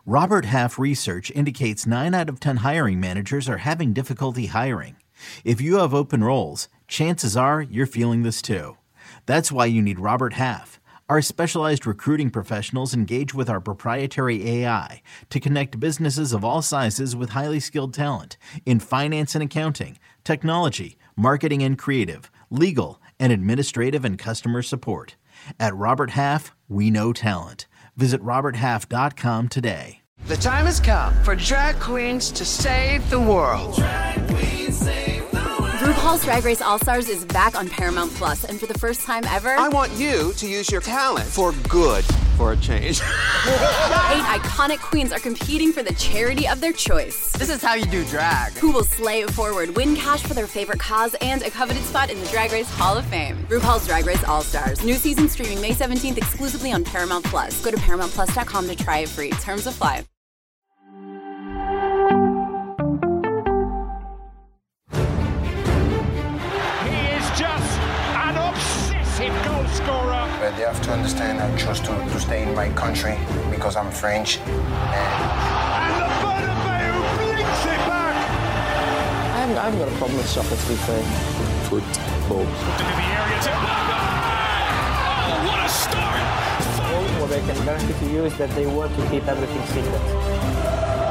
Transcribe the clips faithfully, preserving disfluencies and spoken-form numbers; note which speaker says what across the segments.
Speaker 1: Robert Half research indicates nine out of ten hiring managers are having difficulty hiring. If you have open roles, chances are you're feeling this too. That's why you need Robert Half. Our specialized recruiting professionals engage with our proprietary A I to connect businesses of all sizes with highly skilled talent in finance and accounting, technology, marketing and creative, legal, and administrative and customer support. At Robert Half, we know talent. Visit robert half dot com today.
Speaker 2: The time has come for drag queens to save the world.
Speaker 3: Drag queens save the world.
Speaker 4: RuPaul's Drag Race All-Stars is back on Paramount Plus, and for the first time ever,
Speaker 2: I want you to use your talent for good for a change.
Speaker 4: eight iconic queens are competing for the charity of their choice.
Speaker 2: This is how you do drag.
Speaker 4: Who will slay it forward, win cash for their favorite cause, and a coveted spot in the Drag Race Hall of Fame. RuPaul's Drag Race All-Stars. New season streaming May seventeenth exclusively on Paramount Plus. Go to paramount plus dot com to try it free. Terms apply.
Speaker 5: Goal scorer.
Speaker 6: But they have to understand I chose to, to stay in my country because I'm French. And,
Speaker 5: and the Bernabeu blinks it back.
Speaker 7: I haven't, I haven't got a problem with soccer, to be fair.
Speaker 6: Football.
Speaker 5: Into the area to... Oh, what a start!
Speaker 7: All what I can guarantee to you is that they want to keep everything secret.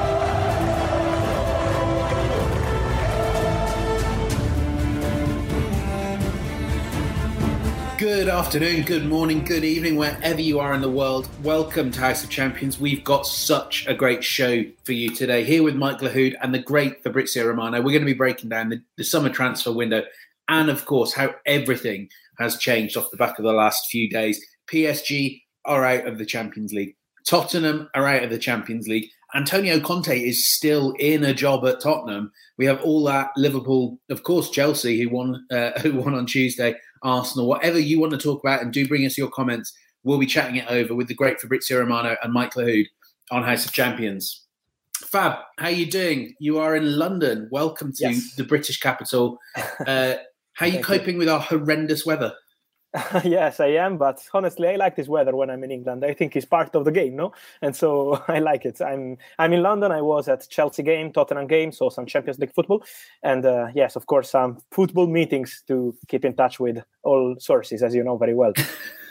Speaker 8: Good afternoon, good morning, good evening, wherever you are in the world. Welcome to House of Champions. We've got such a great show for you today. Here with Mike Lahoud and the great Fabrizio Romano. We're going to be breaking down the, the summer transfer window and, of course, how everything has changed off the back of the last few days. P S G are out of the Champions League. Tottenham are out of the Champions League. Antonio Conte is still in a job at Tottenham. We have all that Liverpool, of course, Chelsea, who won, uh, who won on Tuesday. Arsenal, whatever you want to talk about, and do bring us your comments. We'll be chatting it over with the great Fabrizio Romano and Mike Lahoud on House of Champions. Fab, how are you doing? You are in London. Welcome to
Speaker 7: yes.
Speaker 8: the British capital. Uh, how are you coping you. with our horrendous weather?
Speaker 7: Yes, I am. But honestly, I like this weather when I'm in England. I think it's part of the game, no? And so I like it. I'm I'm in London. I was at Chelsea game, Tottenham game, so some Champions League football. And uh, yes, of course, some football meetings to keep in touch with all sources, as you know very well.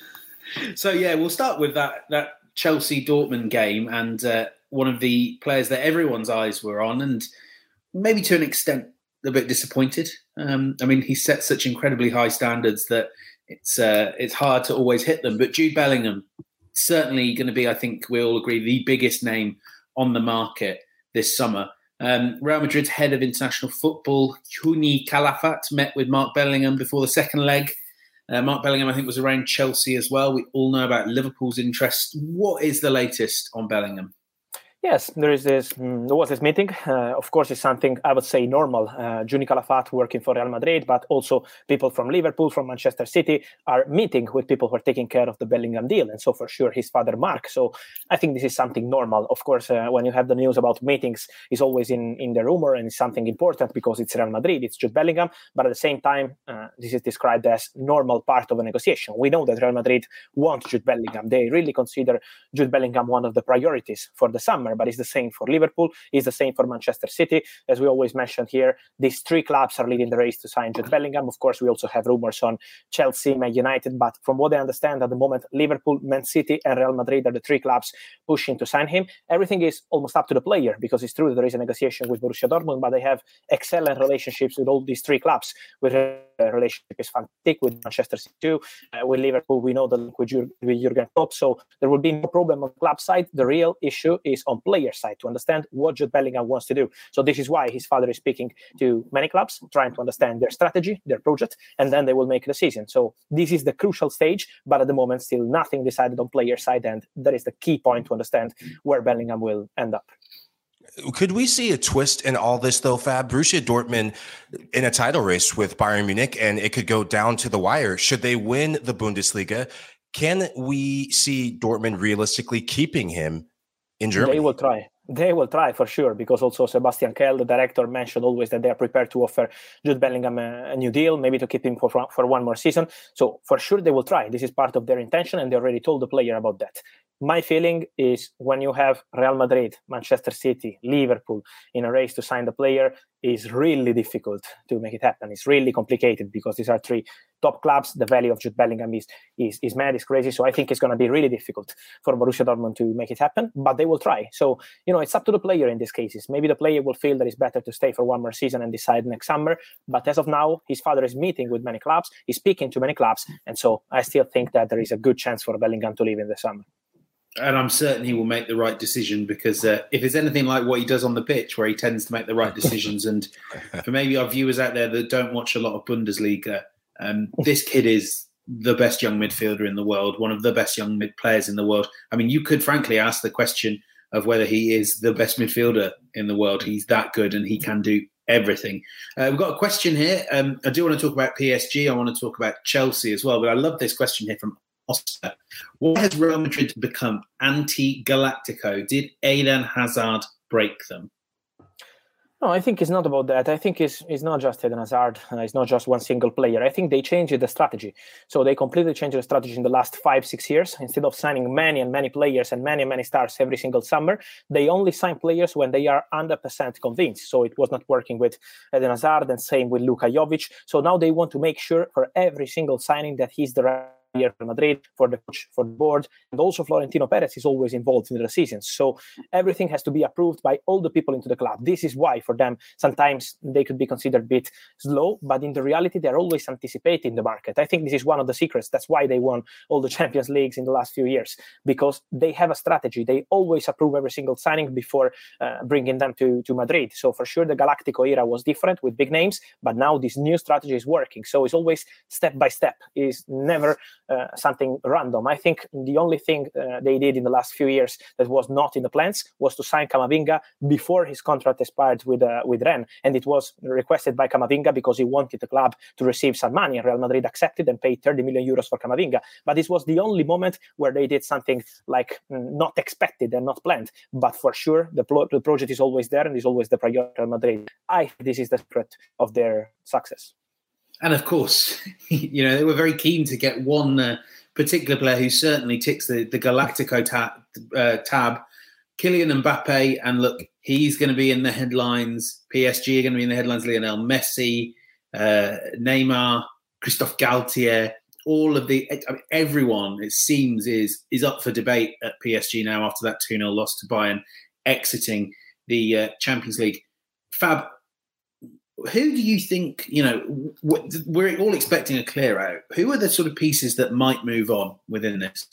Speaker 8: So, yeah, we'll start with that, that Chelsea-Dortmund game and uh, one of the players that everyone's eyes were on and maybe to an extent a bit disappointed. Um, I mean, he set such incredibly high standards that It's uh, it's hard to always hit them. But Jude Bellingham, certainly going to be, I think we all agree, the biggest name on the market this summer. Um, Real Madrid's head of international football, Huni Calafat, met with Mark Bellingham before the second leg. Uh, Mark Bellingham, I think, was around Chelsea as well. We all know about Liverpool's interest. What is the latest on Bellingham?
Speaker 7: Yes, there is this. Um, there was this meeting. Uh, of course, it's something I would say normal. Uh, Juni Calafat working for Real Madrid, but also people from Liverpool, from Manchester City are meeting with people who are taking care of the Bellingham deal, and so for sure his father Mark. So I think this is something normal. Of course, uh, when you have the news about meetings, it's always in in the rumor and it's something important because it's Real Madrid, it's Jude Bellingham. But at the same time, uh, this is described as normal part of a negotiation. We know that Real Madrid want Jude Bellingham. They really consider Jude Bellingham one of the priorities for the summer. But it's the same for Liverpool, it's the same for Manchester City. As we always mentioned here, these three clubs are leading the race to sign Jude Bellingham. Of course, we also have rumors on Chelsea, Man United, but from what I understand at the moment, Liverpool, Man City and Real Madrid are the three clubs pushing to sign him. Everything is almost up to the player because it's true that there is a negotiation with Borussia Dortmund, but they have excellent relationships with all these three clubs. With a relationship is fantastic with Manchester City too. Uh, with Liverpool, we know the link with, Jur- with Jurgen Klopp, so there will be no problem on the club side. The real issue is on player side to understand what Jude Bellingham wants to do. So this is why his father is speaking to many clubs, trying to understand their strategy, their project, and then they will make a decision. So this is the crucial stage, but at the moment, still nothing decided on player side, and that is the key point to understand where Bellingham will end up.
Speaker 9: Could we see a twist in all this, though, Fab? Borussia Dortmund in a title race with Bayern Munich, and it could go down to the wire. Should they win the Bundesliga, can we see Dortmund realistically keeping him in Germany?
Speaker 7: They will try. They will try for sure, because also Sebastian Kehl, the director, mentioned always that they are prepared to offer Jude Bellingham a, a new deal, maybe to keep him for, for one more season. So for sure they will try. This is part of their intention, and they already told the player about that. my feeling is when you have Real Madrid, Manchester City, Liverpool in a race to sign the player, is really difficult to make it happen. It's really complicated because these are three top clubs. The value of Jude Bellingham is is, is mad, is crazy. So I think it's going to be really difficult for Borussia Dortmund to make it happen, but they will try. So, you know, it's up to the player in these cases. Maybe the player will feel that it's better to stay for one more season and decide next summer. But as of now, his father is meeting with many clubs. He's speaking to many clubs. And so I still think that there is a good chance for Bellingham to leave in the summer.
Speaker 8: And I'm certain he will make the right decision because uh, if it's anything like what he does on the pitch, where he tends to make the right decisions, and for maybe our viewers out there that don't watch a lot of Bundesliga, um, this kid is the best young midfielder in the world, one of the best young mid players in the world. I mean, you could frankly ask the question of whether he is the best midfielder in the world. He's that good and he can do everything. Uh, we've got a question here. Um, I do want to talk about P S G. I want to talk about Chelsea as well, but I love this question here from Oscar. Why has Real Madrid become anti-Galactico? Did Eden Hazard break them?
Speaker 7: No, I think it's not about that. I think it's, it's not just Eden Hazard. Uh, it's not just one single player. I think they changed the strategy. So they completely changed the strategy in the last five, six years. Instead of signing many and many players and many and many stars every single summer, they only sign players when they are one hundred percent convinced. So it was not working with Eden Hazard, and same with Luka Jovic. So now they want to make sure for every single signing that he's the right player for Madrid, for the coach, for the board, and also Florentino Perez is always involved in the decisions. So everything has to be approved by all the people into the club. This is why for them sometimes they could be considered a bit slow, but in the reality they're always anticipating the market. I think this is one of the secrets. That's why they won all the Champions Leagues in the last few years, because they have a strategy. They always approve every single signing before uh, bringing them to, to Madrid. So for sure the Galactico era was different with big names, but now this new strategy is working. So it's always step by step. It's never Uh, something random. I think the only thing uh, they did in the last few years that was not in the plans was to sign Camavinga before his contract expired with uh, with Rennes, and it was requested by Camavinga because he wanted the club to receive some money. Real Madrid accepted and paid thirty million euros for Camavinga, but this was the only moment where they did something like mm, not expected and not planned. But for sure, the, pro- the project is always there and is always the priority of Real Madrid. I think this is the secret of their success.
Speaker 8: And of course, you know, they were very keen to get one uh, particular player who certainly ticks the, the Galactico tab, uh, tab, Kylian Mbappe. And look, he's going to be in the headlines. P S G are going to be in the headlines. Lionel Messi, uh, Neymar, Christophe Galtier, all of the, I mean, everyone, it seems, is is up for debate at P S G now after that two nil loss to Bayern, exiting the uh, Champions League. Fab, who do you think, you know, we're all expecting a clear out. Who are the sort of pieces that might move on within this?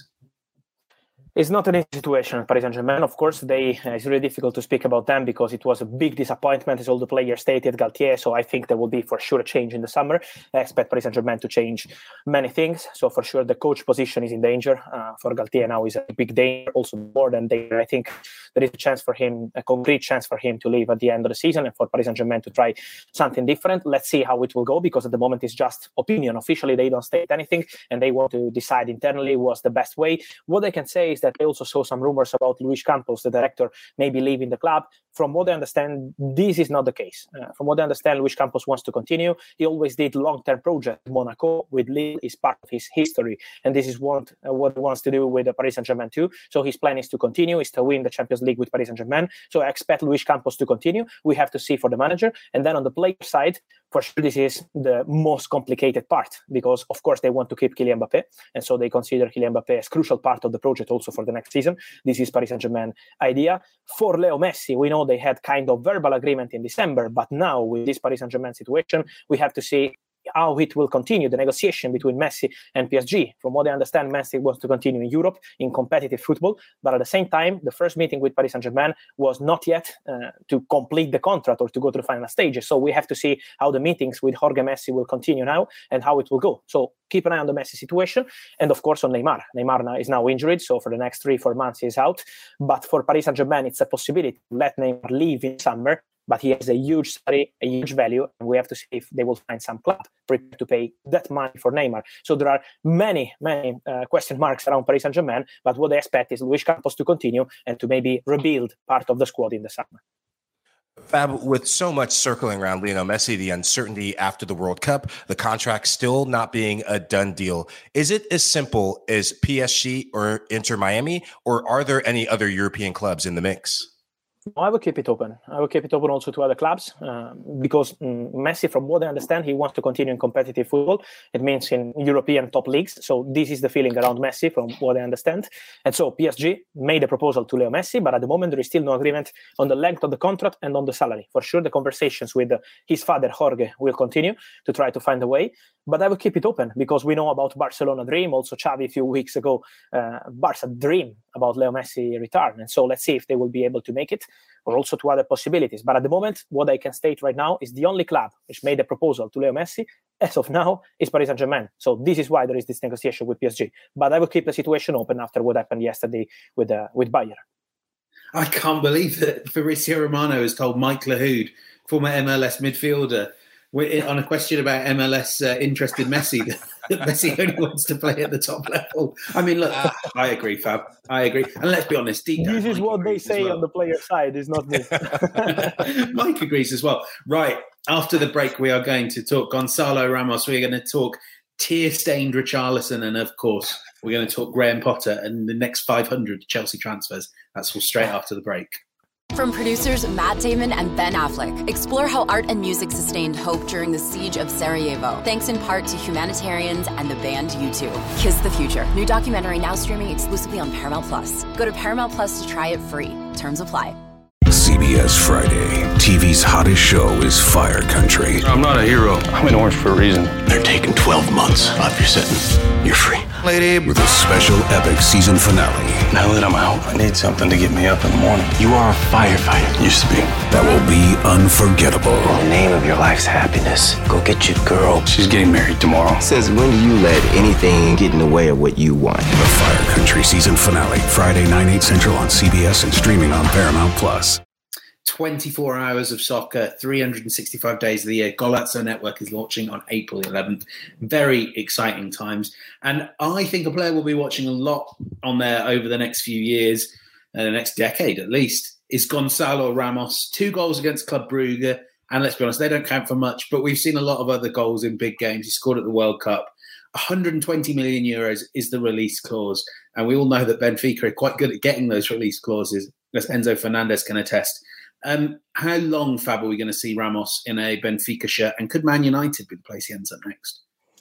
Speaker 7: It's not an easy situation, Paris Saint-Germain. Of course, they uh, it's really difficult to speak about them because it was a big disappointment, as all the players stated, Galtier. So I think there will be for sure a change in the summer. I expect Paris Saint-Germain to change many things. So for sure, the coach position is in danger. Uh, for Galtier now is a big danger, also more than danger. I think there is a chance for him, a concrete chance for him to leave at the end of the season and for Paris Saint-Germain to try something different. Let's see how it will go, because at the moment it's just opinion. Officially, they don't state anything and they want to decide internally what's the best way. What I can say is that I also saw some rumors about Luis Campos, the director, maybe leaving the club. From what I understand, this is not the case. Uh, from what I understand, Luis Campos wants to continue. He always did long-term project. Monaco with Lille is part of his history, and this is what uh, what he wants to do with uh, Paris Saint-Germain too. So his plan is to continue, is to win the Champions League with Paris Saint-Germain. So I expect Luis Campos to continue. We have to see for the manager, and then on the player side, for sure, this is the most complicated part, because of course they want to keep Kylian Mbappe, and so they consider Kylian Mbappe as crucial part of the project also for the next season. This is Paris Saint-Germain idea. For Leo Messi, we know they had kind of verbal agreement in December, but now with this Paris Saint-Germain situation, we have to see how it will continue, the negotiation between Messi and P S G. From what I understand, Messi wants to continue in Europe in competitive football, but at the same time, the first meeting with Paris Saint-Germain was not yet uh, to complete the contract or to go to the final stages. So we have to see how the meetings with Jorge Messi will continue now and how it will go. So keep an eye on the Messi situation, and of course on Neymar. Neymar now is now injured, so for the next three, four months he's out. But for Paris Saint-Germain, it's a possibility to let Neymar leave in summer, but he has a huge salary, a huge value, and we have to see if they will find some club prepared to pay that money for Neymar. So there are many, many uh, question marks around Paris Saint-Germain, but what I expect is Luis Campos to continue and to maybe rebuild part of the squad in the summer.
Speaker 9: Fab, with so much circling around Lionel Messi, the uncertainty after the World Cup, the contract still not being a done deal, is it as simple as P S G or Inter Miami, or are there any other European clubs in the mix?
Speaker 7: I will keep it open. I will keep it open also to other clubs uh, because um, Messi, from what I understand, he wants to continue in competitive football. It means in European top leagues. So this is the feeling around Messi, from what I understand. And so P S G made a proposal to Leo Messi, but at the moment there is still no agreement on the length of the contract and on the salary. For sure, the conversations with uh, his father, Jorge, will continue to try to find a way. But I will keep it open because we know about Barcelona dream. Also, Xavi a few weeks ago, uh, Barca dream about Leo Messi return. And so let's see if they will be able to make it, or also to other possibilities. But at the moment, what I can state right now is the only club which made a proposal to Leo Messi, as of now, is Paris Saint-Germain. So this is why there is this negotiation with P S G. But I will keep the situation open after what happened yesterday with uh, with Bayern.
Speaker 8: I can't believe that Fabrizio Romano has told Mike Lahoud, former M L S midfielder, on a question about M L S uh, interest in Messi, that Messi only wants to play at the top level. I mean, look, I agree, Fab. I agree. And let's be honest, deep down,
Speaker 7: this is
Speaker 8: Mike
Speaker 7: what they say
Speaker 8: well.
Speaker 7: on the player side, is not me.
Speaker 8: Mike agrees as well. Right, after the break, we are going to talk Gonzalo Ramos. We're going to talk tear-stained Richarlison, and of course, we're going to talk Graham Potter and the next five hundred Chelsea transfers. That's all straight after the break.
Speaker 4: From producers Matt Damon and Ben Affleck, explore how art and music sustained hope during the siege of Sarajevo, thanks in part to humanitarians and the band U two. Kiss the Future. New documentary now streaming exclusively on Paramount Plus. Go to Paramount Plus to try it free. Terms apply.
Speaker 10: C B S Friday. T V's hottest show is Fire Country.
Speaker 11: I'm not a hero. I'm in orange for a reason.
Speaker 12: They're taking twelve months off your sentence. You're free.
Speaker 10: Lady, with a special epic season finale.
Speaker 11: Now that I'm out, I need something to get me up in the morning.
Speaker 12: You are a firefighter.
Speaker 11: Used to be.
Speaker 10: That will be unforgettable.
Speaker 12: In the name of your life's happiness, go get your girl.
Speaker 11: She's getting married tomorrow.
Speaker 12: Says, when do you let anything get in the way of what you want?
Speaker 10: The Fire Country season finale, Friday, nine, eight central on C B S and streaming on Paramount Plus.
Speaker 8: twenty-four hours of soccer, three hundred sixty-five days of the year. Golazzo Network is launching on April eleventh. Very exciting times. And I think a player we'll be watching a lot on there over the next few years, uh, the next decade at least, is Gonzalo Ramos. Two goals against Club Brugge. And let's be honest, they don't count for much, but we've seen a lot of other goals in big games. He scored at the World Cup. one hundred twenty million euros is the release clause. And we all know that Benfica are quite good at getting those release clauses, as Enzo Fernandez can attest. Um, how long, Fab, are we going to see Ramos in a Benfica shirt? And could Man United be the place he ends up next?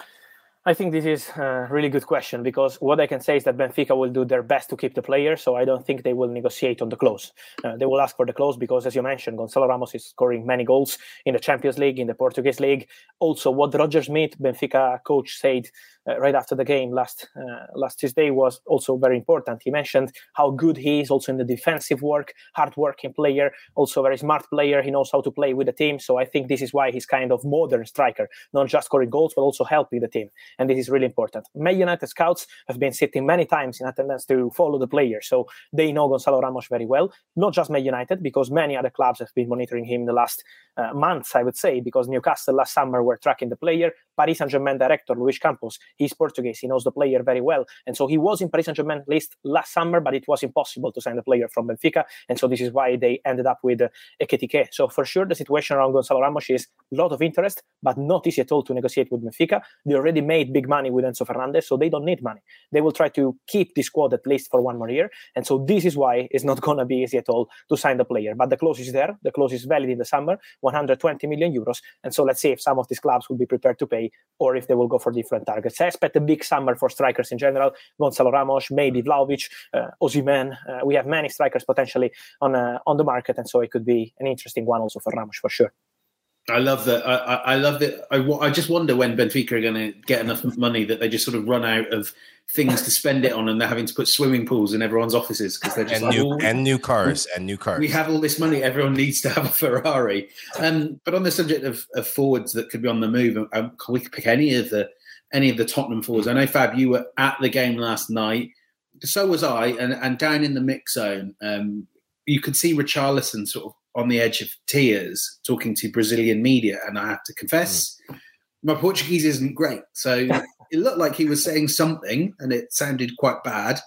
Speaker 7: I think this is a really good question, because what I can say is that Benfica will do their best to keep the player, so I don't think they will negotiate on the clause. Uh, they will ask for the clause because, as you mentioned, Gonzalo Ramos is scoring many goals in the Champions League, in the Portuguese League. Also, what Roger Smith, Benfica coach, said uh, right after the game last uh, last Tuesday was also very important. He mentioned how good he is also in the defensive work, hard-working player, also a very smart player. He knows how to play with the team, so I think this is why he's kind of modern striker, not just scoring goals, but also helping the team. And this is really important. Man United scouts have been sitting many times in attendance to follow the player, so they know Gonzalo Ramos very well. Not just Man United, because many other clubs have been monitoring him in the last uh, months, I would say, because Newcastle last summer were tracking the player. Paris Saint-Germain director Luis Campos, he's Portuguese, he knows the player very well, and so he was in Paris Saint-Germain list last summer, but it was impossible to sign the player from Benfica, and so this is why they ended up with uh, Ekitike. So for sure, the situation around Gonzalo Ramos is a lot of interest, but not easy at all to negotiate with Benfica. They already made big money with Enzo Fernandez, so they don't need money. They will try to keep the squad at least for one more year, and so this is why it's not going to be easy at all to sign the player. But the clause is there. The clause is valid in the summer, one hundred twenty million euros, and so let's see if some of these clubs will be prepared to pay, or if they will go for different targets. I expect a big summer for strikers in general. Gonzalo Ramos, maybe Vlahovic, uh, Osimhen. Uh, we have many strikers potentially on uh, on the market, and so it could be an interesting one also for Ramos for sure.
Speaker 8: I love that. I, I, I love that. I, I just wonder when Benfica are going to get enough money that they just sort of run out of things to spend it on, and they're having to put swimming pools in everyone's offices because they're just
Speaker 9: and
Speaker 8: like,
Speaker 9: new
Speaker 8: oh,
Speaker 9: and new cars and new cars.
Speaker 8: We have all this money. Everyone needs to have a Ferrari. Um, but on the subject of, of forwards that could be on the move, um, we could pick any of the any of the Tottenham forwards. I know, Fab, you were at the game last night. So was I, and, and down in the mix zone, um, you could see Richarlison sort of on the edge of tears talking to Brazilian media. And I have to confess, mm. my Portuguese isn't great. So it looked like he was saying something and it sounded quite bad.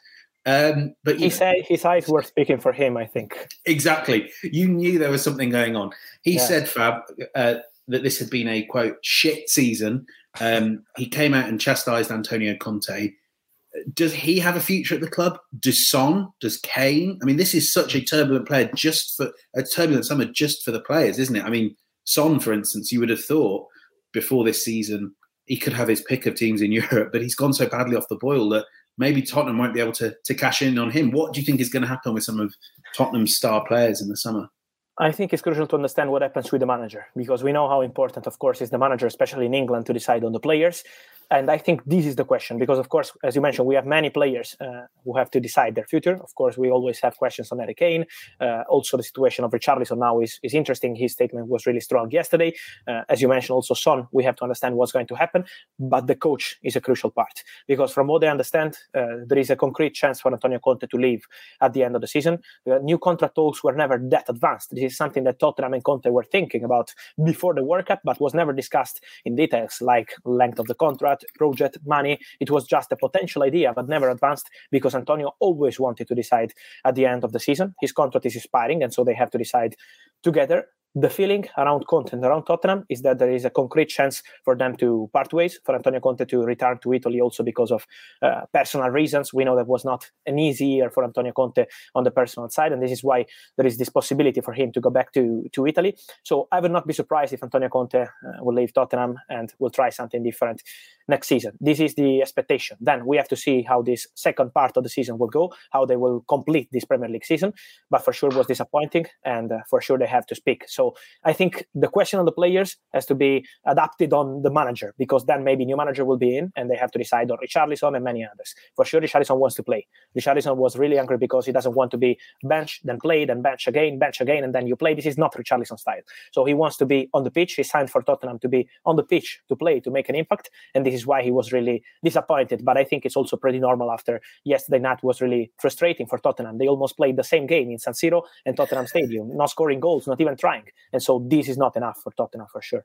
Speaker 8: Um, but
Speaker 7: he said his eyes were speaking for him, I think.
Speaker 8: Exactly. You knew there was something going on. He
Speaker 7: Yeah.
Speaker 8: said, Fab, uh, that this had been a, quote, shit season. Um, he came out and chastised Antonio Conte. Does he have a future at the club? Does Son? Does Kane? I mean, this is such a turbulent player just for a turbulent summer just for the players, isn't it? I mean, Son, for instance, you would have thought before this season he could have his pick of teams in Europe, but he's gone so badly off the boil that maybe Tottenham won't be able to, to cash in on him. What do you think is going to happen with some of Tottenham's star players in the summer?
Speaker 7: I think it's crucial to understand what happens with the manager, because we know how important, of course, is the manager, especially in England, to decide on the players. And I think this is the question, because, of course, as you mentioned, we have many players uh, who have to decide their future. Of course, we always have questions on Harry Kane. Uh, also, the situation of Richarlison now is, is interesting. His statement was really strong yesterday. Uh, as you mentioned, also Son, we have to understand what's going to happen. But the coach is a crucial part, because from what I understand, uh, there is a concrete chance for Antonio Conte to leave at the end of the season. The new contract talks were never that advanced. This is something that Tottenham and Conte were thinking about before the World Cup, but was never discussed in details, like length of the contract, project, money. It was just a potential idea, but never advanced, because Antonio always wanted to decide at the end of the season. His contract is expiring, and so they have to decide together. The feeling around Conte and around Tottenham is that there is a concrete chance for them to part ways, for Antonio Conte to return to Italy also because of uh, personal reasons. We know that was not an easy year for Antonio Conte on the personal side, and this is why there is this possibility for him to go back to, to Italy. So I would not be surprised if Antonio Conte uh, will leave Tottenham and will try something different next season. This is the expectation. Then we have to see how this second part of the season will go, how they will complete this Premier League season. But for sure it was disappointing, and uh, for sure they have to speak. So I think the question on the players has to be adapted on the manager, because then maybe new manager will be in and they have to decide on Richarlison and many others. For sure, Richarlison wants to play. Richarlison was really angry because he doesn't want to be bench, then play, then bench again, bench again, and then you play. This is not Richarlison style. So he wants to be on the pitch. He signed for Tottenham to be on the pitch, to play, to make an impact. And this is why he was really disappointed. But I think it's also pretty normal after yesterday night was really frustrating for Tottenham. They almost played the same game in San Siro and Tottenham Stadium, not scoring goals, not even trying. And so this is not enough for Tottenham for sure.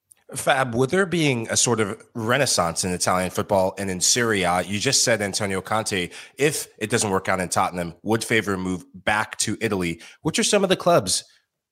Speaker 9: Fab, with there being a sort of renaissance in Italian football and in Serie A, you just said Antonio Conte, if it doesn't work out in Tottenham, would favor a move back to Italy. Which are some of the clubs?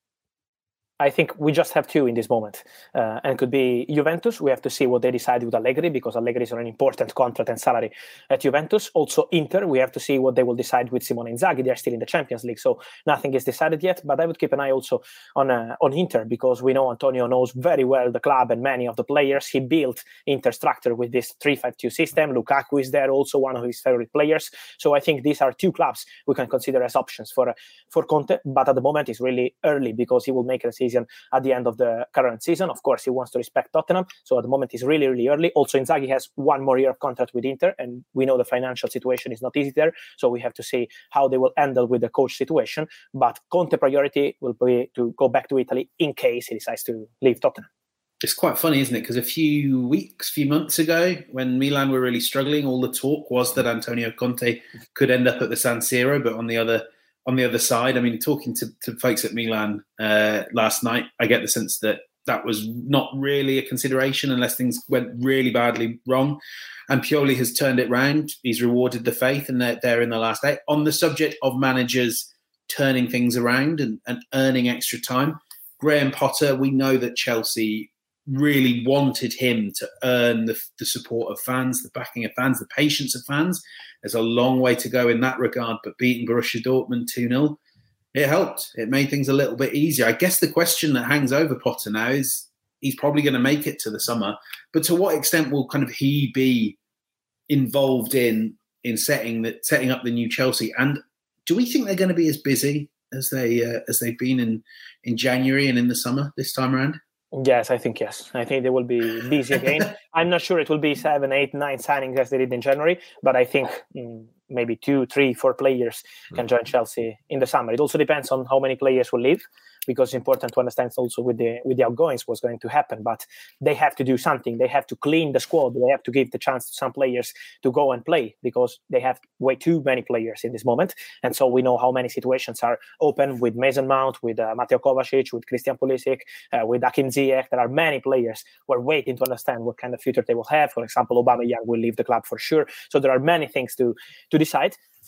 Speaker 7: I think we just have two in this moment. Uh, and it could be Juventus. We have to see what they decide with Allegri, because Allegri is on an important contract and salary at Juventus. Also Inter, we have to see what they will decide with Simone Inzaghi. They're still in the Champions League, so nothing is decided yet. But I would keep an eye also on uh, on Inter, because we know Antonio knows very well the club and many of the players. He built Inter structure with this three five two system. Lukaku is there, also one of his favorite players. So I think these are two clubs we can consider as options for, uh, for Conte. But at the moment, it's really early, because he will make a decision at the end of the current season. Of course, he wants to respect Tottenham. So at the moment, it's really, really early. Also, Inzaghi has one more year of contract with Inter, and we know the financial situation is not easy there. So we have to see how they will handle with the coach situation. But Conte priority will be to go back to Italy in case he decides to leave Tottenham.
Speaker 8: It's quite funny, isn't it? Because a few weeks, few months ago, when Milan were really struggling, all the talk was that Antonio Conte could end up at the San Siro, but on the other On the other side, I mean, talking to, to folks at Milan uh, last night, I get the sense that that was not really a consideration unless things went really badly wrong. And Pioli has turned it round. He's rewarded the faith, and they're, they're in the last eight. On the subject of managers turning things around and, and earning extra time, Graham Potter, we know that Chelsea really wanted him to earn the, the support of fans, the backing of fans, the patience of fans. There's a long way to go in that regard, but beating Borussia Dortmund two nil, it helped. It made things a little bit easier. I guess the question that hangs over Potter now is he's probably going to make it to the summer, but to what extent will kind of he be involved in in setting that setting up the new Chelsea? And do we think they're going to be as busy as they uh, as they've been in in January and in the summer this time around?
Speaker 7: Yes, I think yes. I think they will be busy again. I'm not sure it will be seven, eight, nine signings as they did in January, but I think mm, maybe two, three, four players can join Chelsea in the summer. It also depends on how many players will leave, because it's important to understand also with the with the outgoings what's going to happen. But they have to do something. They have to clean the squad. They have to give the chance to some players to go and play, because they have way too many players in this moment. And so we know how many situations are open with Mason Mount, with uh, Mateo Kovacic, with Christian Pulisic, uh, with Hakim Ziyech. There are many players who are waiting to understand what kind of future they will have. For example, Aubameyang will leave the club for sure. So there are many things to to decide.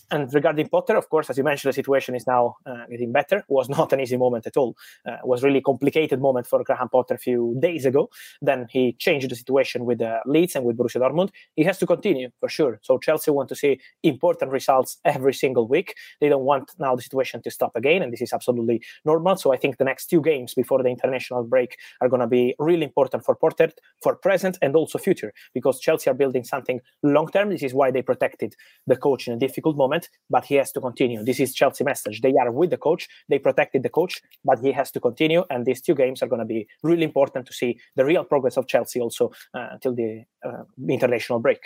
Speaker 7: And regarding Potter, of course, as you mentioned, the situation is now uh, getting better. It was not an easy moment at all. Uh, it was really a complicated moment for Graham Potter a few days ago. Then he changed the situation with uh, Leeds and with Borussia Dortmund. He has to continue, for sure. So Chelsea want to see important results every single week. They don't want now the situation to stop again, and this is absolutely normal. So I think the next two games before the international break are going to be really important for Potter, for present and also future, because Chelsea are building something long-term. This is why they protected the coach in a difficult moment, but he has to continue. This is Chelsea message. They are with the coach. They protected the coach, but he has to continue. And these two games are going to be really important to see the real progress of Chelsea also uh, until the uh, international break.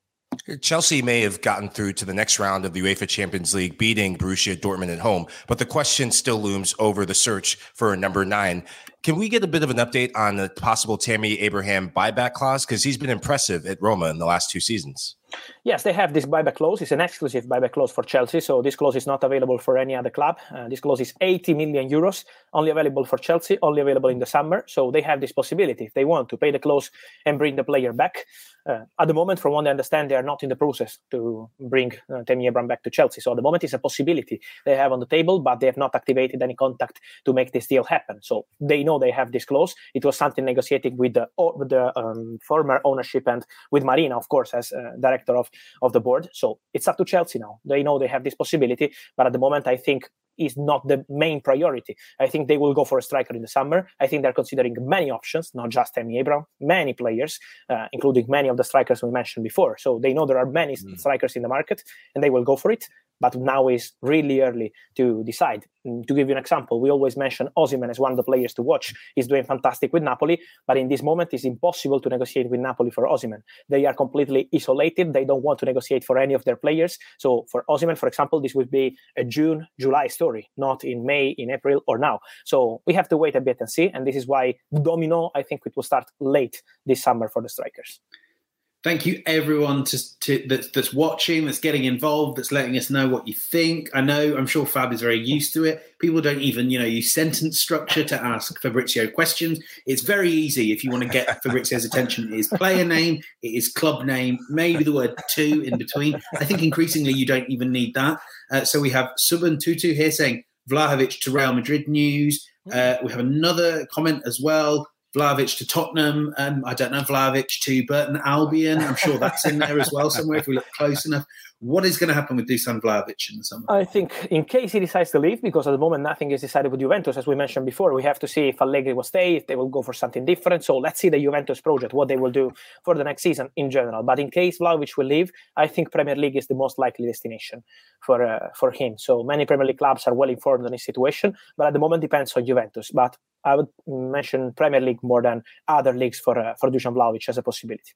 Speaker 9: Chelsea may have gotten through to the next round of the UEFA Champions League, beating Borussia Dortmund at home, but the question still looms over the search for a number nine. Can we get a bit of an update on the possible Tammy Abraham buyback clause? Because he's been impressive at Roma in the last two seasons.
Speaker 7: Yes, they have this buyback clause. It's an exclusive buyback clause for Chelsea. So this clause is not available for any other club. Uh, this clause is eighty million euros, only available for Chelsea, only available in the summer. So they have this possibility, if they want, to pay the clause and bring the player back. Uh, at the moment, from what I understand, they are not in the process to bring uh, Tammy Abraham back to Chelsea. So at the moment, it's a possibility they have on the table, but they have not activated any contact to make this deal happen. So they know they have this clause. It was something negotiated with the, with the um, former ownership and with Marina, of course, as uh, director of, of the board. So it's up to Chelsea now. They know they have this possibility, but at the moment, I think is not the main priority. I think they will go for a striker in the summer. I think they're considering many options, not just Tammy Abraham, many players, uh, including many of the strikers we mentioned before. So they know there are many mm. strikers in the market, and they will go for it. But now is really early to decide. To give you an example, we always mention Osimhen as one of the players to watch. He's doing fantastic with Napoli, but in this moment, it's impossible to negotiate with Napoli for Osimhen. They are completely isolated. They don't want to negotiate for any of their players. So for Osimhen, for example, this would be a June, July story, not in May, in April, or now. So we have to wait a bit and see. And this is why Domino, I think it will start late this summer for the strikers.
Speaker 8: Thank you, everyone to, to, that's, that's watching, that's getting involved, that's letting us know what you think. I know, I'm sure Fab is very used to it. People don't even, you know, use sentence structure to ask Fabrizio questions. It's very easy if you want to get Fabrizio's attention. It is player name, it is club name, maybe the word two in between. I think increasingly you don't even need that. Uh, so we have Subban Tutu here saying Vlahovic to Real Madrid news. Uh, we have another comment as well. Vlahovic to Tottenham. Um, I don't know, Vlahovic to Burton Albion. I'm sure that's in there as well somewhere if we look close enough. What is going to happen with Dusan Vlahovic in the summer?
Speaker 7: I think in case he decides to leave, because at the moment nothing is decided with Juventus, as we mentioned before, we have to see if Allegri will stay, if they will go for something different. So let's see the Juventus project, what they will do for the next season in general. But in case Vlahovic will leave, I think Premier League is the most likely destination for uh, for him. So many Premier League clubs are well informed on his situation, but at the moment depends on Juventus. But I would mention Premier League more than other leagues for uh, for Dusan Vlahovic as a possibility.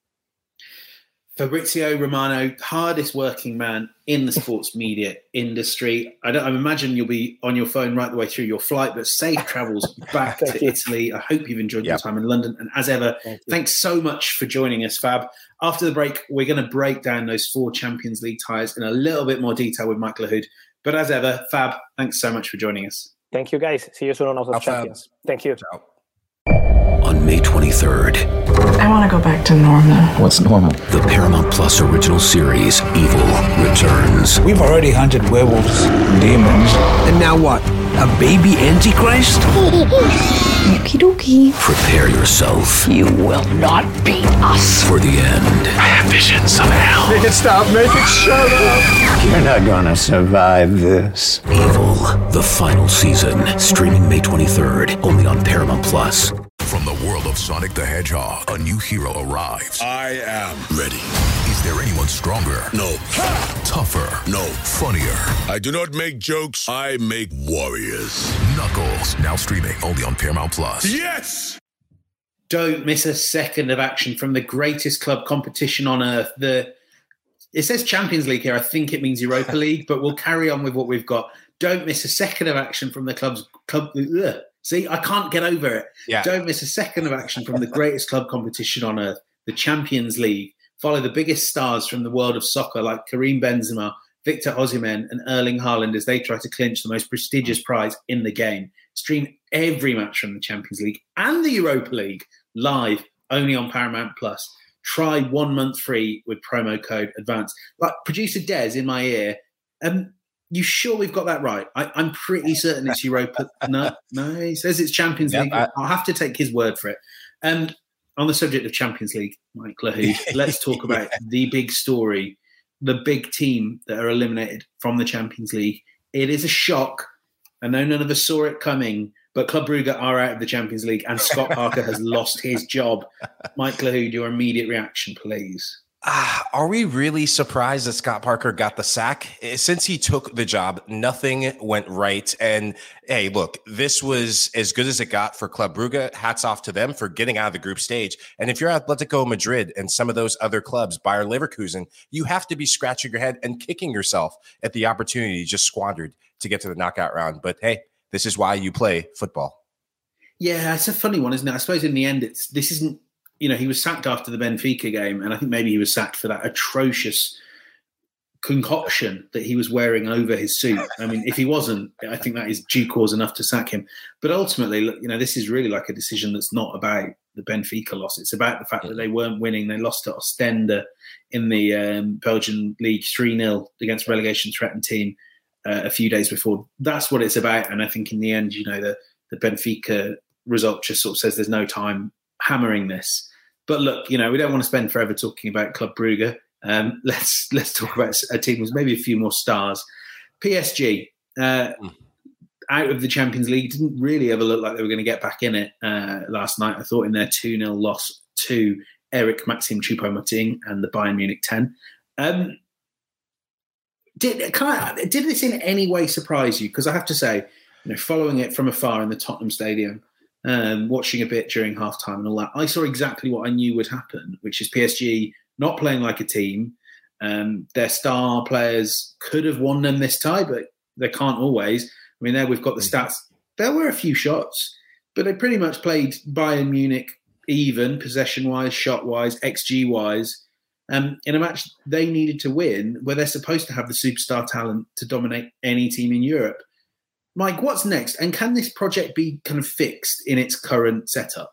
Speaker 8: Fabrizio Romano, hardest working man in the sports media industry. I, don't, I imagine you'll be on your phone right the way through your flight, but safe travels back to Italy. I hope you've enjoyed yep. your time in London. And as ever, Thank thanks so much for joining us, Fab. After the break, we're going to break down those four Champions League ties in a little bit more detail with Mike Lahoud. But as ever, Fab, thanks so much for joining us.
Speaker 7: Thank you, guys. See you soon on House of Champions. Fab. Thank you.
Speaker 10: Ciao. On May twenty-third.
Speaker 13: I want to go back to normal.
Speaker 10: What's normal? The Paramount Plus original series, Evil, returns.
Speaker 14: We've already hunted werewolves, demons.
Speaker 15: And now what? A baby Antichrist?
Speaker 13: Okie dokie.
Speaker 10: Prepare yourself.
Speaker 15: You will not beat us.
Speaker 10: For the end.
Speaker 15: I have visions of hell.
Speaker 14: Make it stop. Make it shut up.
Speaker 15: You're not gonna survive this.
Speaker 10: Evil, the final season. Streaming May twenty-third. Only on Paramount Plus.
Speaker 16: From the world of Sonic the Hedgehog, a new hero arrives.
Speaker 17: I am ready.
Speaker 16: Is there anyone stronger?
Speaker 17: No.
Speaker 16: Ha! Tougher?
Speaker 17: No.
Speaker 16: Funnier?
Speaker 17: I do not make jokes, I make warriors.
Speaker 16: Knuckles, now streaming only on Paramount Plus.
Speaker 17: Yes!
Speaker 8: Don't miss a second of action from the greatest club competition on earth. The It says Champions League here. I think it means Europa League, but we'll carry on with what we've got. Don't miss a second of action from the club's club. Ugh. See, I can't get over it.
Speaker 9: Yeah.
Speaker 8: Don't miss a second of action from the greatest club competition on earth, the Champions League. Follow the biggest stars from the world of soccer like Karim Benzema, Victor Osimhen and Erling Haaland as they try to clinch the most prestigious prize in the game. Stream every match from the Champions League and the Europa League live only on Paramount Plus. Try one month free with promo code ADVANCE. Like producer Des in my ear, Um, you sure we've got that right? I, I'm pretty certain it's Europa. No, no, he says it's Champions
Speaker 9: Yep,
Speaker 8: League.
Speaker 9: I-
Speaker 8: I'll have to take his word for it. Um, on the subject of Champions League, Mike Lahoud, let's talk about the big story, the big team that are eliminated from the Champions League. It is a shock. I know none of us saw it coming, but Club Brugge are out of the Champions League and Scott Parker has lost his job. Mike Lahoud, your immediate reaction, please.
Speaker 9: Ah, are we really surprised that Scott Parker got the sack? Since he took the job, nothing went right. And hey, look, this was as good as it got for Club Brugge. Hats off to them for getting out of the group stage. And if you're Atletico Madrid and some of those other clubs, Bayer Leverkusen, you have to be scratching your head and kicking yourself at the opportunity just squandered to get to the knockout round. But hey, this is why you play football.
Speaker 8: Yeah, it's a funny one, isn't it? I suppose in the end, it's this isn't, you know, he was sacked after the Benfica game, and I think maybe he was sacked for that atrocious concoction that he was wearing over his suit. I mean, if he wasn't, I think that is due cause enough to sack him. But ultimately, look, you know, this is really like a decision that's not about the Benfica loss. It's about the fact that they weren't winning. They lost to Ostende in the um, Belgian League three nil against relegation-threatened team uh, a few days before. That's what it's about. And I think in the end, you know, the, the Benfica result just sort of says there's no time hammering this. But look, you know, we don't want to spend forever talking about Club Brugge. Um, let's let's talk about a team with maybe a few more stars. P S G, uh, out of the Champions League, didn't really ever look like they were going to get back in it uh, last night. I thought in their two nil loss to Eric Maxim Choupo-Moting and the Bayern Munich ten. Um, did, can I, did this in any way surprise you? Because I have to say, you know, following it from afar in the Tottenham Stadium, Um, watching a bit during halftime and all that, I saw exactly what I knew would happen, which is P S G not playing like a team. Um, their star players could have won them this tie, but they can't always. I mean, there we've got the stats. There were a few shots, but they pretty much played Bayern Munich even, possession-wise, shot-wise, X G-wise, um, in a match they needed to win, where they're supposed to have the superstar talent to dominate any team in Europe. Mike, what's next? And can this project be kind of fixed in its current setup?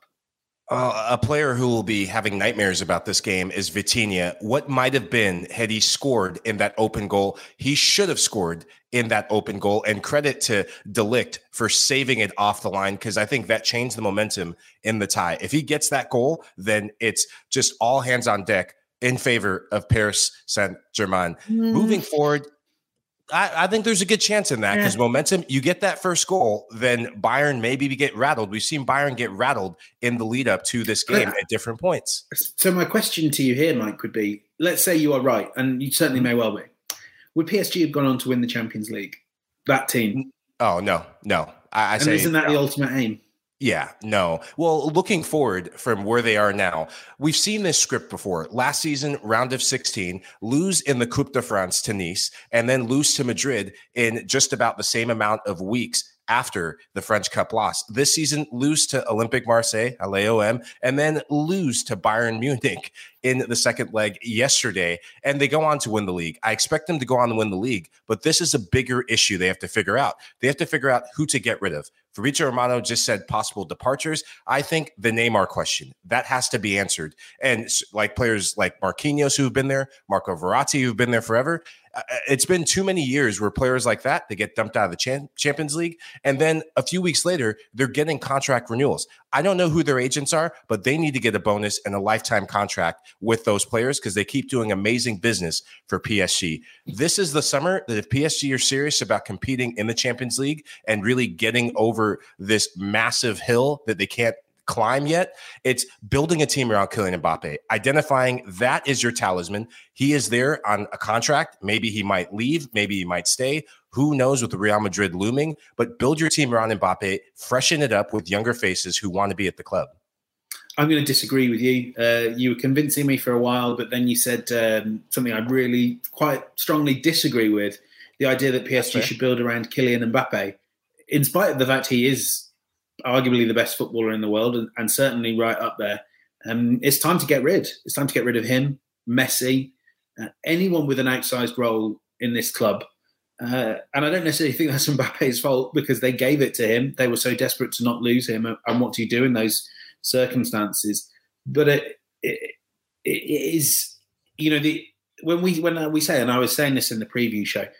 Speaker 9: Uh, a player who will be having nightmares about this game is Vitinha. What might have been had he scored in that open goal? He should have scored in that open goal. And credit to De Ligt for saving it off the line, because I think that changed the momentum in the tie. If he gets that goal, then it's just all hands on deck in favor of Paris Saint-Germain. Mm. Moving forward, I, I think there's a good chance in that because yeah. momentum, you get that first goal, then Bayern maybe get rattled. We've seen Bayern get rattled in the lead up to this game yeah. at different points.
Speaker 8: So my question to you here, Mike, would be, let's say you are right, and you certainly may well be. Would P S G have gone on to win the Champions League? That team?
Speaker 9: Oh, no, no. I, I
Speaker 8: and
Speaker 9: say,
Speaker 8: isn't that
Speaker 9: no.
Speaker 8: the ultimate aim?
Speaker 9: Yeah, no. Well, looking forward from where they are now, we've seen this script before. Last season, round of sixteen, lose in the Coupe de France to Nice, and then lose to Madrid in just about the same amount of weeks after the French Cup loss. This season, lose to Olympique Marseille, L A O M, and then lose to Bayern Munich in the second leg yesterday, and they go on to win the league. I expect them to go on to win the league, but this is a bigger issue they have to figure out. They have to figure out who to get rid of. Fabrizio Romano just said possible departures. I think the Neymar question, that has to be answered. And like players like Marquinhos who've been there, Marco Verratti who've been there forever, it's been too many years where players like that, they get dumped out of the Champ- Champions League. And then a few weeks later, they're getting contract renewals. I don't know who their agents are, but they need to get a bonus and a lifetime contract with those players because they keep doing amazing business for P S G. This is the summer that if P S G are serious about competing in the Champions League and really getting over this massive hill that they can't climb yet, it's building a team around Kylian Mbappe, identifying that is your talisman. He is there on a contract. Maybe he might leave. Maybe he might stay. Who knows with the Real Madrid looming, but build your team around Mbappe, freshen it up with younger faces who want to be at the club.
Speaker 8: I'm going to disagree with you. Uh, you were convincing me for a while, but then you said um, something I really quite strongly disagree with, the idea that P S G should build around Kylian Mbappe, in spite of the fact he is arguably the best footballer in the world and, and certainly right up there. Um, it's time to get rid. It's time to get rid of him, Messi, uh, anyone with an outsized role in this club. Uh, and I don't necessarily think that's Mbappe's fault because they gave it to him. They were so desperate to not lose him. And what do you do in those circumstances? But it, it, it is, you know, the when we when we say, and I was saying this in the preview show,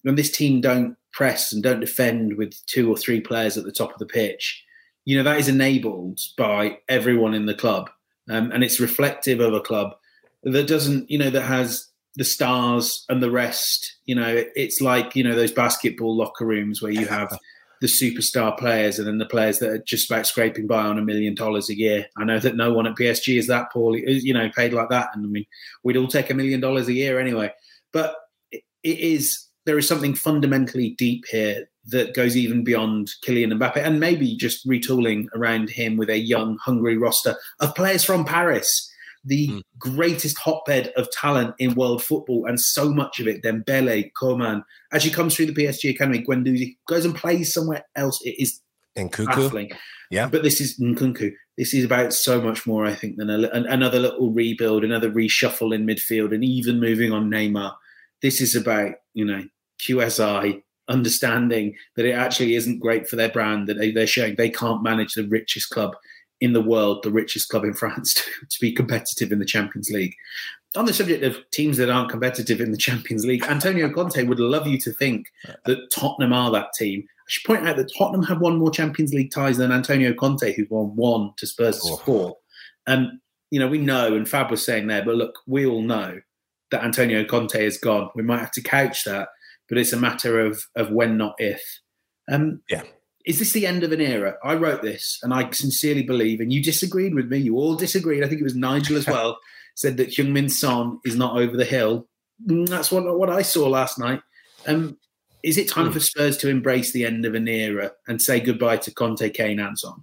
Speaker 8: when this team don't press and don't defend with two or three players at the top of the pitch, you know, that is enabled by everyone in the club. Um, and it's reflective of a club that doesn't, you know, that has the stars and the rest. You know, it's like, you know, those basketball locker rooms where you have the superstar players and then the players that are just about scraping by on a million dollars a year. I know that no one at P S G is that poorly, you know, paid like that. And I mean, we'd all take a million dollars a year anyway. But it is, there is something fundamentally deep here that goes even beyond Kylian Mbappe, and maybe just retooling around him with a young, hungry roster of players from Paris, the mm. greatest hotbed of talent in world football, and so much of it, Dembele, Coman, as he comes through the P S G academy, Guendouzi goes and plays somewhere else. It is
Speaker 9: Nkunku.
Speaker 8: baffling.
Speaker 9: Yeah.
Speaker 8: But this is Nkunku. This is about so much more, I think, than a, an, another little rebuild, another reshuffle in midfield, and even moving on Neymar. This is about, you know, Q S I, understanding that it actually isn't great for their brand, that they, they're showing they can't manage the richest club in the world, the richest club in France, to, to be competitive in the Champions League. On the subject of teams that aren't competitive in the Champions League, Antonio Conte would love you to think that Tottenham are that team. I should point out that Tottenham have won more Champions League ties than Antonio Conte, who won one to Spurs' oh. four. And, you know, we know, and Fab was saying there, but look, we all know that Antonio Conte is gone. We might have to couch that, but it's a matter of of when, not if. Um,
Speaker 9: yeah.
Speaker 8: Is this the end of an era? I wrote this, and I sincerely believe, and you disagreed with me. You all disagreed. I think it was Nigel as well, said that Heung-min Son is not over the hill. That's what, what I saw last night. Um, is it time mm. for Spurs to embrace the end of an era and say goodbye to Conte, Kane, and Son?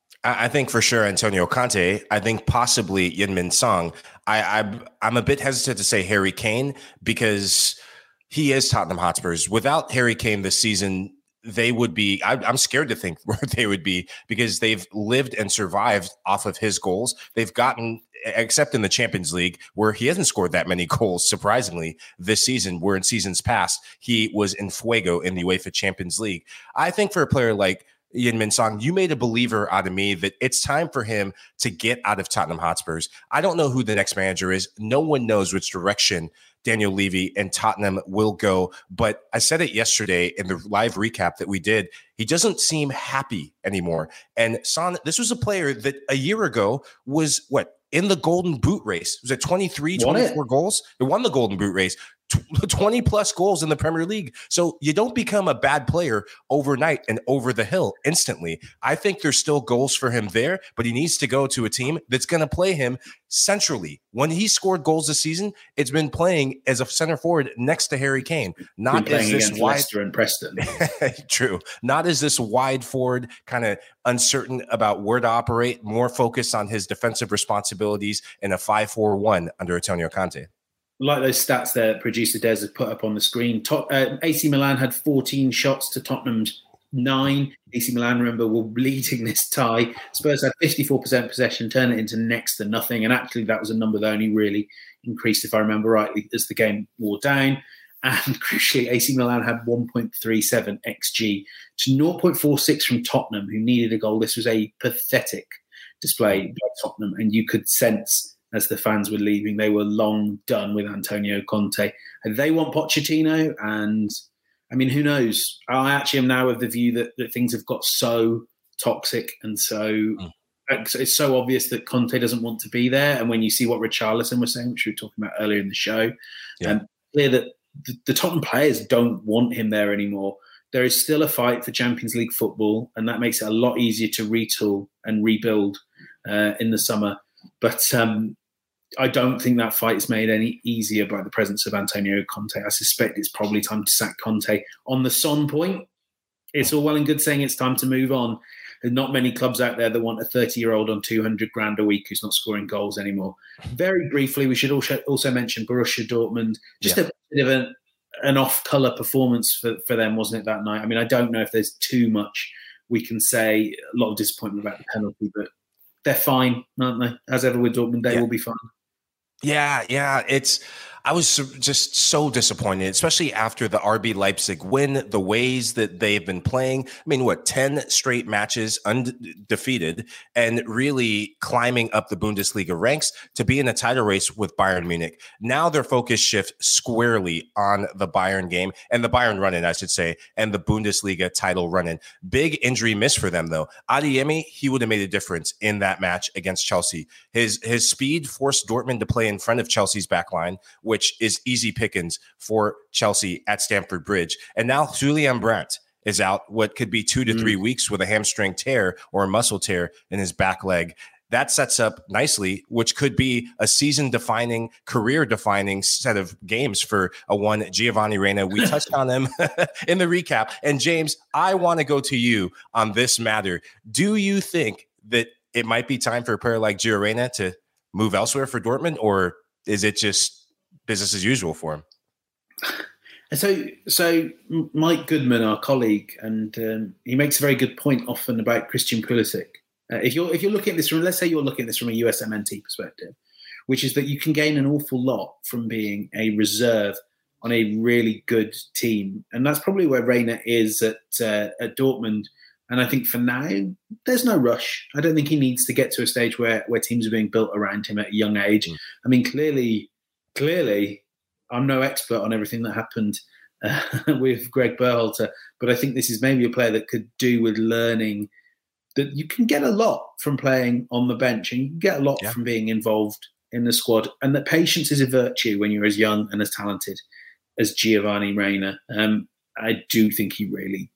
Speaker 9: I think for sure Antonio Conte. I think possibly Heung-min Son. I, I, I'm a bit hesitant to say Harry Kane because he is Tottenham Hotspurs. Without Harry Kane this season, they would be, I, I'm scared to think where they would be because they've lived and survived off of his goals. They've gotten, except in the Champions League, where he hasn't scored that many goals, surprisingly, this season, where in seasons past, he was in fuego in the UEFA Champions League. I think for a player like Heung-min Son, you made a believer out of me that it's time for him to get out of Tottenham Hotspurs. I don't know who the next manager is. No one knows which direction Daniel Levy and Tottenham will go. But I said it yesterday in the live recap that we did. He doesn't seem happy anymore. And Son, this was a player that a year ago was what? In the Golden Boot race. Was it twenty-three, twenty-four goals? It won the Golden Boot race. twenty plus goals in the Premier League. So you don't become a bad player overnight and over the hill instantly. I think there's still goals for him there, but he needs to go to a team that's going to play him centrally. When he scored goals this season, it's been playing as a center forward next to Harry Kane, not as this wide
Speaker 8: Leicester and Preston.
Speaker 9: True. Not as this wide forward, kind of uncertain about where to operate, more focused on his defensive responsibilities in a five four one under Antonio Conte.
Speaker 8: Like those stats that producer Des has put up on the screen, Tot- uh, A C Milan had fourteen shots to Tottenham's nine. A C Milan, remember, were leading this tie. Spurs had fifty-four percent possession, turn it into next to nothing. And actually, that was a number that only really increased, if I remember rightly, as the game wore down. And crucially, A C Milan had one point three seven X G to zero point four six from Tottenham, who needed a goal. This was a pathetic display by Tottenham, and you could sense as the fans were leaving, they were long done with Antonio Conte. And they want Pochettino, and I mean, who knows? I actually am now of the view that, that things have got so toxic and so mm. it's so obvious that Conte doesn't want to be there. And when you see what Richarlison was saying, which we were talking about earlier in the show, yeah. um, clear that the, the Tottenham players don't want him there anymore. There is still a fight for Champions League football, and that makes it a lot easier to retool and rebuild uh, in the summer. But um, I don't think that fight is made any easier by the presence of Antonio Conte. I suspect it's probably time to sack Conte. On the Son point, it's all well and good saying it's time to move on. There's not many clubs out there that want a thirty-year-old on two hundred grand a week who's not scoring goals anymore. Very briefly, we should also, also mention Borussia Dortmund. Just yeah. a bit of an, an off-colour performance for, for them, wasn't it, that night? I mean, I don't know if there's too much we can say. A lot of disappointment about the penalty, but they're fine, aren't they? As ever with Dortmund, they yeah. will be fine.
Speaker 9: Yeah, yeah. It's I was just so disappointed, especially after the R B Leipzig win, the ways that they've been playing. I mean, what, ten straight matches undefeated and really climbing up the Bundesliga ranks to be in a title race with Bayern Munich. Now their focus shifts squarely on the Bayern game and the Bayern run-in, I should say, and the Bundesliga title run-in. Big injury miss for them, though. Adeyemi, he would have made a difference in that match against Chelsea. His, his speed forced Dortmund to play in front of Chelsea's backline, which is easy pickings for Chelsea at Stamford Bridge. And now Julian Brandt is out what could be two to mm. three weeks with a hamstring tear or a muscle tear in his back leg. That sets up nicely, which could be a season-defining, career-defining set of games for a one Giovanni Reyna. We touched on him in the recap. And James, I want to go to you on this matter. Do you think that it might be time for a player like Gio Reyna to move elsewhere for Dortmund, or is it just business as usual for him?
Speaker 8: So, so Mike Goodman, our colleague, and um, he makes a very good point often about Christian Pulisic. Uh, if you're if you're looking at this from, let's say you're looking at this from a U S M N T perspective, which is that you can gain an awful lot from being a reserve on a really good team, and that's probably where Reyna is at uh, at Dortmund. And I think for now, there's no rush. I don't think he needs to get to a stage where where teams are being built around him at a young age. Mm. I mean, clearly. Clearly, I'm no expert on everything that happened uh, with Greg Berhalter, but I think this is maybe a player that could do with learning that you can get a lot from playing on the bench and you can get a lot yeah. from being involved in the squad, and that patience is a virtue when you're as young and as talented as Giovanni Reyna. Um, I do think he really...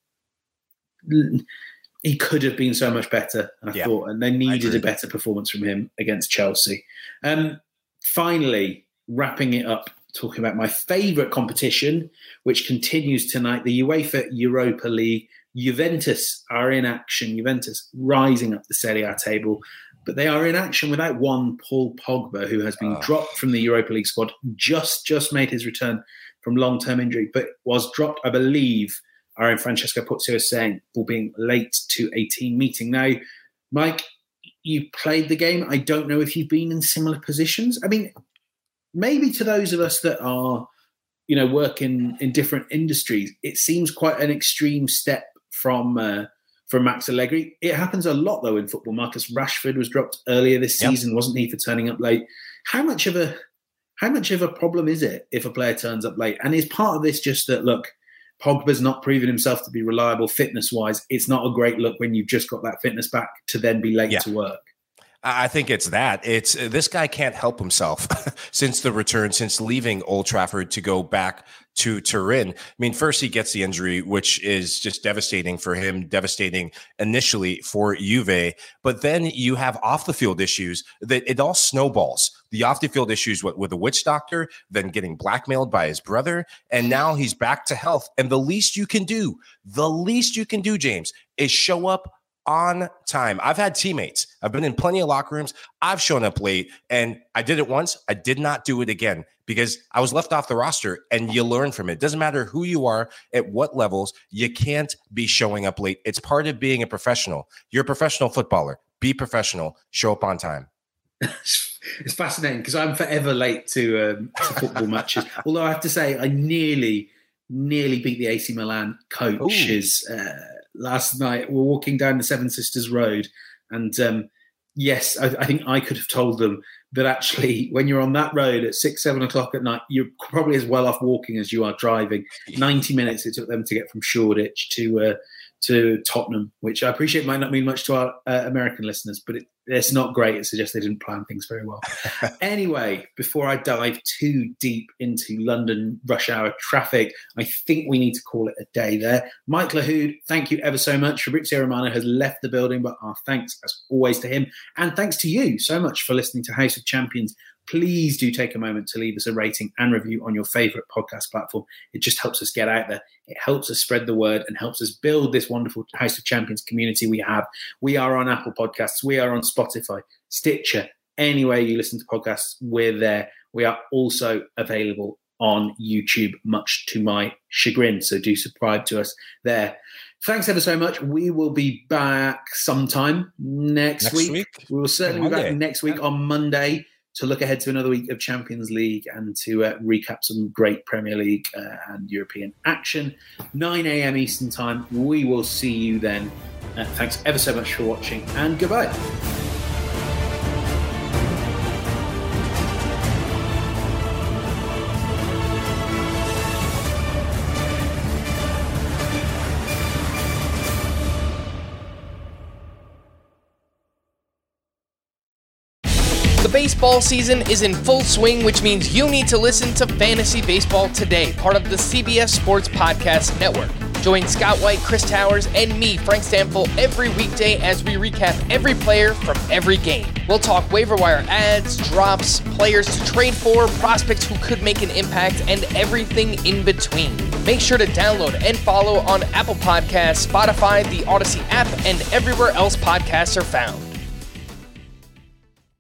Speaker 8: He could have been so much better, I yeah. thought, and they needed a better performance from him against Chelsea. Um, finally... Wrapping it up, talking about my favourite competition, which continues tonight, the UEFA Europa League. Juventus are in action. Juventus rising up the Serie A table, but they are in action without one Paul Pogba, who has been oh. dropped from the Europa League squad, just, just made his return from long-term injury, but was dropped, I believe, our own Francesco Pozzo is saying, for being late to a team meeting. Now, Mike, you played the game. I don't know if you've been in similar positions. I mean... Maybe to those of us that are, you know, work in, in different industries, it seems quite an extreme step from uh, from Max Allegri. It happens a lot, though, in football. Marcus Rashford was dropped earlier this yep. season, wasn't he, for turning up late? How much of a how much of a problem is it if a player turns up late? And is part of this just that, look, Pogba's not proven himself to be reliable fitness-wise. It's not a great look when you've just got that fitness back to then be late yeah. to work.
Speaker 9: I think it's that. It's uh, this guy can't help himself since the return, since leaving Old Trafford to go back to Turin. I mean, first he gets the injury, which is just devastating for him, devastating initially for Juve. But then you have off the field issues that it all snowballs. The off the field issues with, with a witch doctor, then getting blackmailed by his brother, and now he's back to health. And the least you can do, the least you can do, James, is show up on time. I've had teammates. I've been in plenty of locker rooms. I've shown up late, and I did it once. I did not do it again because I was left off the roster, and you learn from it. It doesn't matter who you are, at what levels, you can't be showing up late. It's part of being a professional. You're a professional footballer. Be professional. Show up on time.
Speaker 8: It's fascinating because I'm forever late to, um, to football matches. Although I have to say, I nearly, nearly beat the A C Milan coaches uh, last night. We're walking down the Seven Sisters Road, and um, yes, I, I think I could have told them that actually, when you're on that road at six, seven o'clock at night, you're probably as well off walking as you are driving. ninety minutes it took them to get from Shoreditch to uh, to Tottenham, which I appreciate might not mean much to our uh, American listeners, but it, it's not great. It suggests they didn't plan things very well. Anyway, before I dive too deep into London rush hour traffic, I think we need to call it a day there. Mike Lahoud, thank you ever so much. Fabrizio Romano has left the building, but our thanks as always to him. And thanks to you so much for listening to House of Champions. Please do take a moment to leave us a rating and review on your favourite podcast platform. It just helps us get out there. It helps us spread the word and helps us build this wonderful House of Champions community we have. We are on Apple Podcasts. We are on Spotify, Stitcher. Anywhere you listen to podcasts, we're there. We are also available on YouTube, much to my chagrin. So do subscribe to us there. Thanks ever so much. We will be back sometime next, next week. week. We will certainly Monday. be back next week yeah. on Monday. to look ahead to another week of Champions League and to uh, recap some great Premier League uh, and European action. nine a.m. Eastern Time. We will see you then. Uh, thanks ever so much for watching, and goodbye.
Speaker 18: The baseball season is in full swing, which means you need to listen to Fantasy Baseball Today, part of the C B S Sports Podcast Network. Join Scott White, Chris Towers, and me, Frank Stample, every weekday as we recap every player from every game. We'll talk waiver wire ads, drops, players to trade for, prospects who could make an impact, and everything in between. Make sure to download and follow on Apple Podcasts, Spotify, the Odyssey app, and everywhere else podcasts are found.